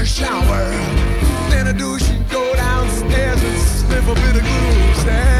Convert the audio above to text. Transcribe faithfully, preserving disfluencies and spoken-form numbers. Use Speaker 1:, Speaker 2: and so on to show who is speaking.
Speaker 1: shower. Then I do, she go downstairs and sniff a bit of glue. Say,